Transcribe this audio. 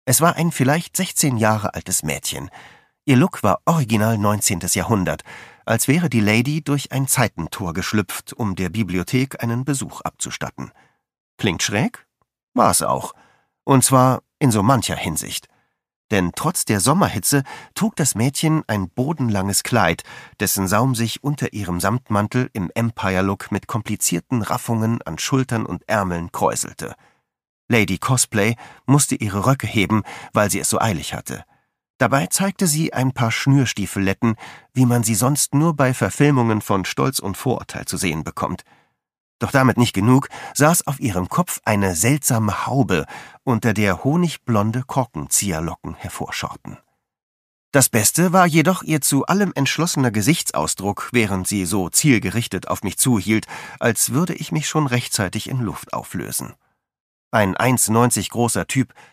Es war ein vielleicht 16 Jahre altes Mädchen. Ihr Look war original 19. Jahrhundert, als wäre die Lady durch ein Zeitentor geschlüpft, um der Bibliothek einen Besuch abzustatten. Klingt schräg? War es auch. Und zwar in so mancher Hinsicht. Denn trotz der Sommerhitze trug das Mädchen ein bodenlanges Kleid, dessen Saum sich unter ihrem Samtmantel im Empire-Look mit komplizierten Raffungen an Schultern und Ärmeln kräuselte. Lady Cosplay musste ihre Röcke heben, weil sie es so eilig hatte. Dabei zeigte sie ein paar Schnürstiefeletten, wie man sie sonst nur bei Verfilmungen von Stolz und Vorurteil zu sehen bekommt. Doch damit nicht genug, saß auf ihrem Kopf eine seltsame Haube, unter der honigblonde Korkenzieherlocken hervorschorten. Das Beste war jedoch ihr zu allem entschlossener Gesichtsausdruck, während sie so zielgerichtet auf mich zuhielt, als würde ich mich schon rechtzeitig in Luft auflösen. Ein 1,90 großer Typ